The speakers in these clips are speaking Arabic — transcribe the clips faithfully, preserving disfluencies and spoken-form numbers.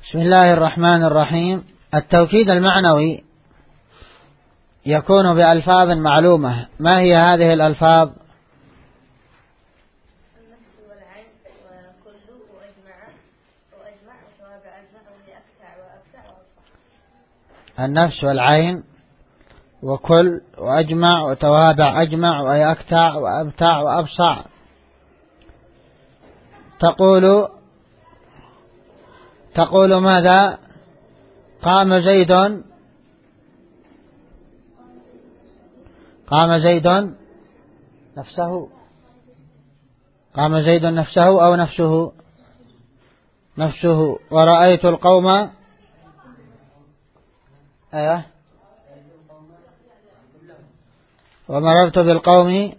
بسم الله الرحمن الرحيم. التوكيد المعنوي يكون بألفاظ معلومة. ما هي هذه الألفاظ؟ النفس والعين وكل وأجمع وأجمع وتوابع أجمع وأكتع وأبتع وأبصع. النفس والعين وكل وأجمع وتوابع أجمع وأكتع وأبتع وأبصع. تقول تقول ماذا؟ قام زيد قام زيد نفسه قام زيد نفسه أو نفسه نفسه. ورأيت القوم أيه ومررت بالقوم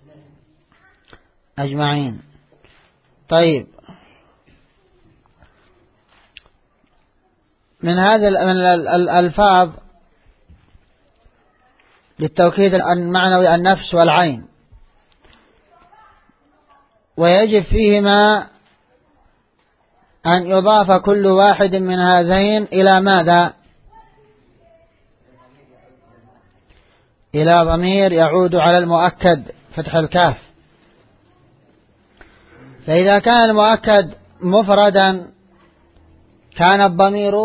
أجمعين. طيب، من هذه الألفاظ للتوكيد المعنوي النفس والعين، ويجب فيهما أن يضاف كل واحد من هذين إلى ماذا؟ إلى ضمير يعود على المؤكد فتح الكاف. فإذا كان المؤكد مفردا كان الضمير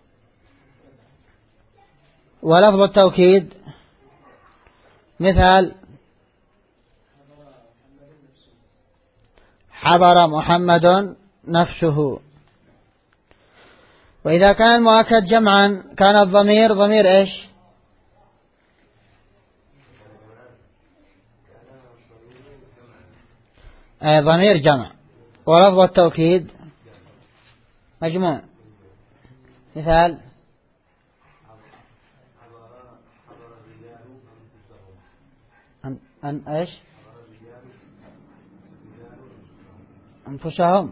ولفظ التوكيد مثال حضر محمد نفسه. وإذا كان المؤكد جمعا كان الضمير ضمير إيش؟ آه ضمير جمع. ولفظ التوكيد مجموع. مثال أن, أن إيش أنفسهم.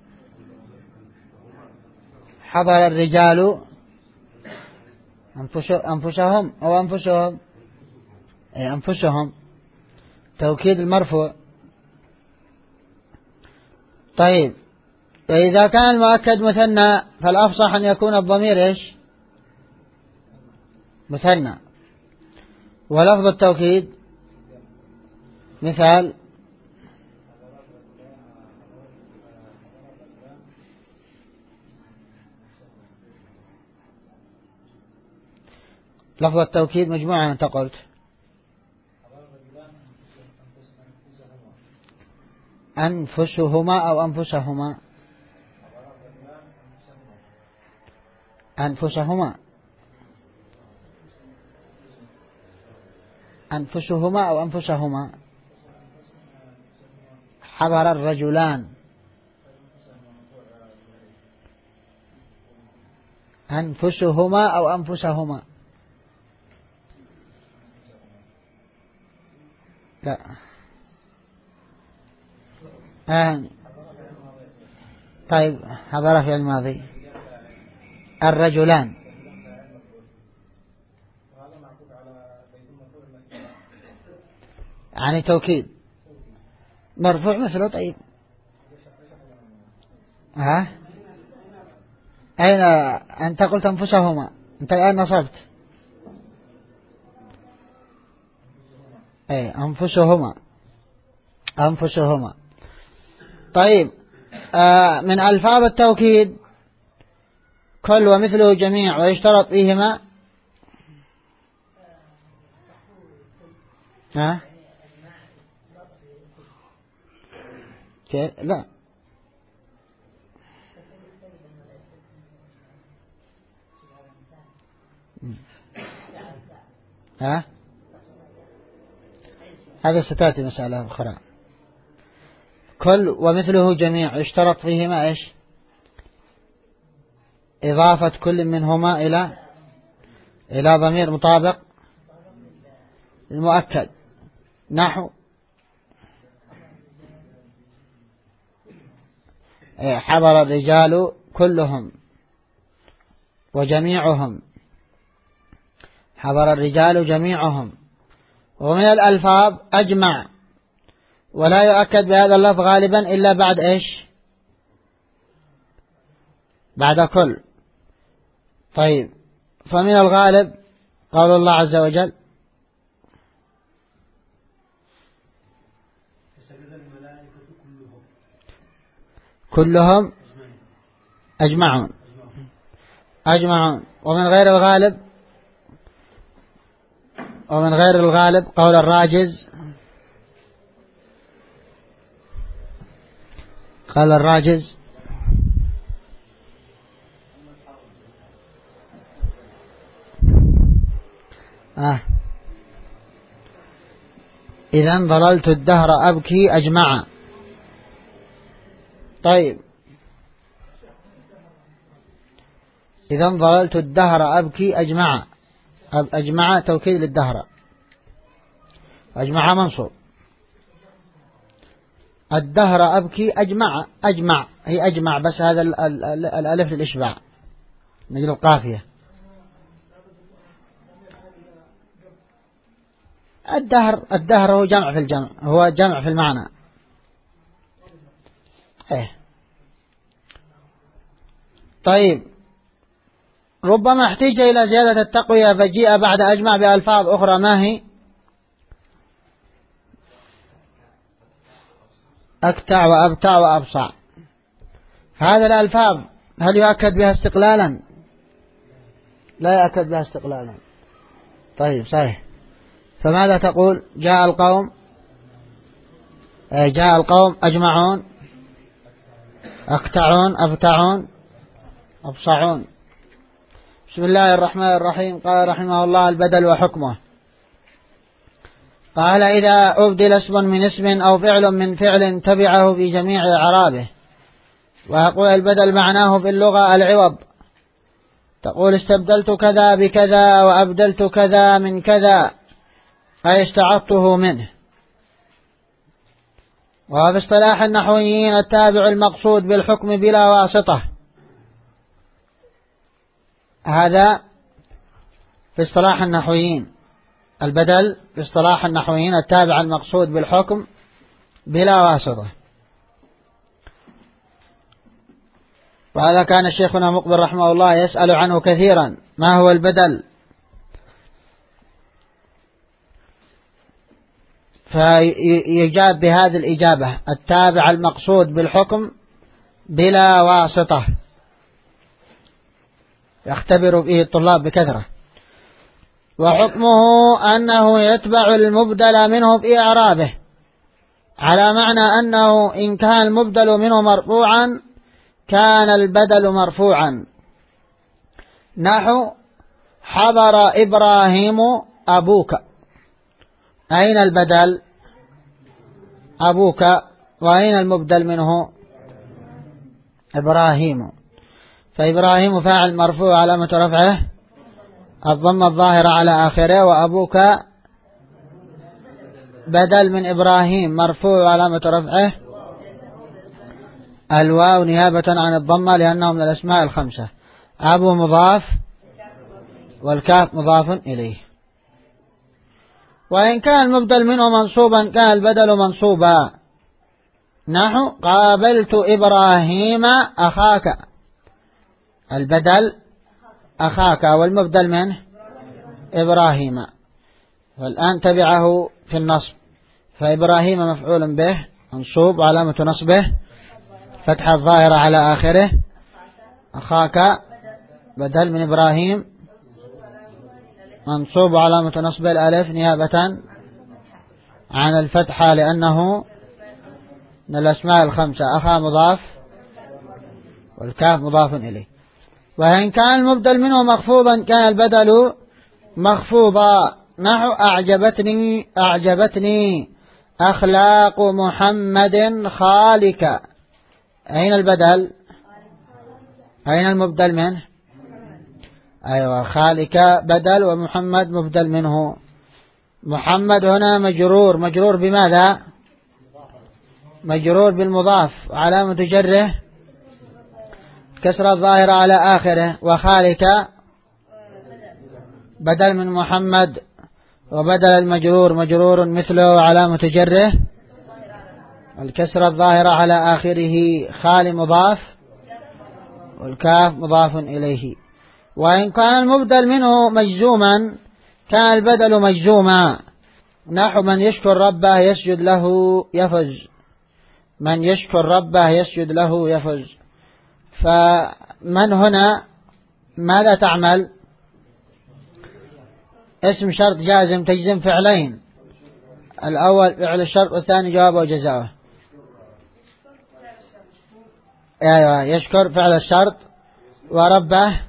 حضر الرجال أنفسهم أو أنفسهم أي أنفسهم. توكيد المرفوع. طيب، وإذا كان المؤكد مثنى فالأفصح أن يكون الضمير إيش؟ مثنى. ولفظ التوكيد مثال لفظ التوكيد مجموعة أنت قلت أنفسهما أو أنفسهما أنفسهما أنفسهما أو أنفسهما. حضر الرجلان أنفسهما أو أنفسهما. لا آه. طيب، حضر في الماضي الرجلان يعني توكيد مرفوع مثله. طيب، ها أين أنت قلت أنفسهما؟ أنت الآن نصبت أي أنفسهما أنفسهما. طيب، آه من ألفاظ التوكيد كل ومثله جميع ويشترط فيهما ها لا ها هذا ستأتي مسألة أخرى. كل ومثله جميع يشترط فيهما إيش؟ إضافة كل منهما إلى إلى ضمير مطابق المؤكد. نحو حضر الرجال كلهم وجميعهم. حضر الرجال جميعهم. ومن الألفاظ أجمع، ولا يؤكد بهذا اللفظ غالبا إلا بعد إيش؟ بعد كل. طيب، فمن الغالب قول الله عز وجل كلهم أجمعون أجمعون. ومن غير الغالب ومن غير الغالب قول الراجز قال الراجز آه إذا ظللت الدهر أبكي أجمع. طيب، إذا ظللت الدهر أبكي أجمع. أجمع توكيد للدهر، أجمع منصوب. الدهر أبكي أجمع، أجمع هي أجمع، بس هذا الألف للإشباع نجل القافية. الدهر الدهر هو جمع في الجمع، هو جمع في المعنى. إيه. طيب، ربما احتاج إلى زيادة التقوية فجيء بعد أجمع بألفاظ أخرى. ما هي؟ أكتع وأبتع وأبصع. هذا الألفاظ هل يؤكد بها استقلالا؟ لا يؤكد بها استقلالا. طيب، صحيح. فماذا تقول؟ جاء القوم جاء القوم أجمعون أقطعون أبتعون أبصعون. بسم الله الرحمن الرحيم. قال رحمه الله: البدل وحكمه. قال: إذا أبدل اسم من اسم أو فعل من فعل تبعه في جميع إعرابه. وأقول البدل معناه في اللغة العوض. تقول استبدلت كذا بكذا وأبدلت كذا من كذا، أي استعضته منه. وفي اصطلاح النحويين التابع المقصود بالحكم بلا واسطة. هذا في اصطلاح النحويين. البدل في اصطلاح النحويين التابع المقصود بالحكم بلا واسطة. وهذا كان الشيخنا مقبل رحمه الله يسأل عنه كثيرا: ما هو البدل؟ فيجاب بهذه الإجابة: التابع المقصود بالحكم بلا واسطة. يختبر فيه الطلاب بكثرة. وحكمه أنه يتبع المبدل منه في إعرابه، على معنى أنه إن كان المبدل منه مرفوعا كان البدل مرفوعا. نحو: حضر إبراهيم أبوك. أين البدل؟ أبوك. وأين المبدل منه؟ إبراهيم. فإبراهيم فاعل مرفوع علامة رفعه الضمة الظاهرة على آخره، وأبوك بدل من إبراهيم مرفوع علامة رفعه الواو نيابة عن الضمة لأنه من الأسماء الخمسة. أبو مضاف والكاف مضاف إليه. وإن كان المبدل منه منصوبا كان البدل منصوبا. نحو: قابلت إبراهيم أخاك. البدل أخاك والمبدل منه إبراهيم. والآن تبعه في النصب، فإبراهيم مفعول به منصوب وعلامة نصبه فتح الظاهرة على آخره. أخاك بدل من إبراهيم منصوب وعلامة نصبه الألف نيابة عن الفتحة لأنه من الأسماء الخمسة. أخا مضاف والكاف مضاف إليه. وإن كان المبدل منه مخفوضا كان البدل مخفوضا. نحو: أعجبتني أعجبتني أخلاق محمد خالك. أين البدل؟ أين المبدل منه؟ أيوة، خالك بدل ومحمد مبدل منه. محمد هنا مجرور. مجرور بماذا؟ مجرور بالمضاف، علامة جره كسر الظاهرة على آخره. وخالك بدل من محمد، وبدل المجرور مجرور مثله علامة جره الكسر الظاهرة على آخره. خال مضاف والكاف مضاف إليه. وإن كان المبدل منه مجزوما كان البدل مجزوما، نحو من يشكر ربه يسجد له يفز، من يشكر ربه يسجد له يفز. فمن هنا ماذا تعمل؟ اسم شرط جازم تجزم فعلين، الأول فعل الشرط والثاني جوابه وجزاؤه. أيوة يشكر فعل الشرط وربه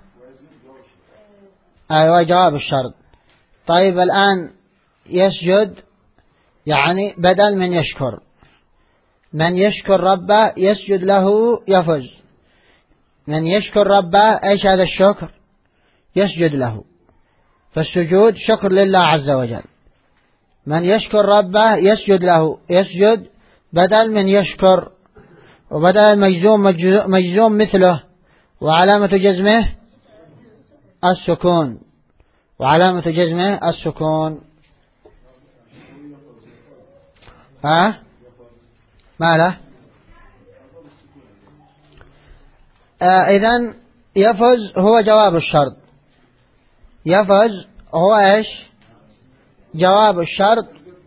أيوة جواب الشرط. طيب الآن يسجد يعني بدل من يشكر، من يشكر ربه يسجد له يفز، من يشكر ربه ايش هذا الشكر؟ يسجد له، فالسجود شكر لله عز وجل. من يشكر ربه يسجد له، يسجد بدل من يشكر، وبدل المجزوم مجزوم مثله، وعلامة جزمه السكون، وعلامة جزمه السكون. ها ما له آه إذن يفز هو جواب الشرط، يفز هو ايش؟ جواب الشرط.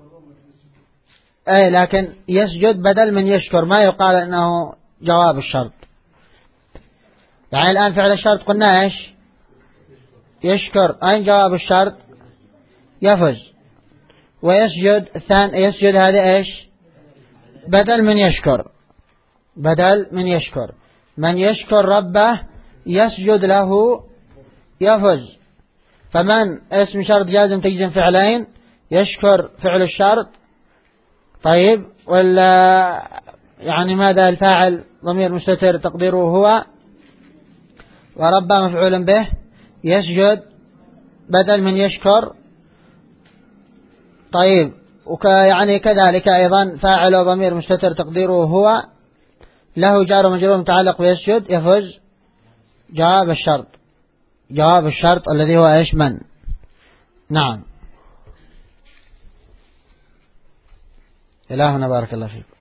اي لكن يسجد بدل من يشكر، ما يقال انه جواب الشرط. يعني الآن فعل الشرط قلنا ايش؟ يشكر، اين جواب الشرط؟ يفز. ويسجد الثاني يسجد هذا ايش؟ بدل من يشكر، بدل من يشكر. من يشكر ربه يسجد له يفز. فمن اسم شرط جازم تجزم فعلين، يشكر فعل الشرط. طيب ولا يعني ماذا الفاعل؟ ضمير مستتر تقديره هو، وربه مفعول به، يسجد بدل من يشكر. طيب وك يعني كذلك أيضا فاعل ضمير مستتر تقديره هو، له جار ومجرور متعلق بيسجد يفز. جواب الشرط، جواب الشرط الذي هو ايش؟ من. نعم. إلهنا بارك الله فيك.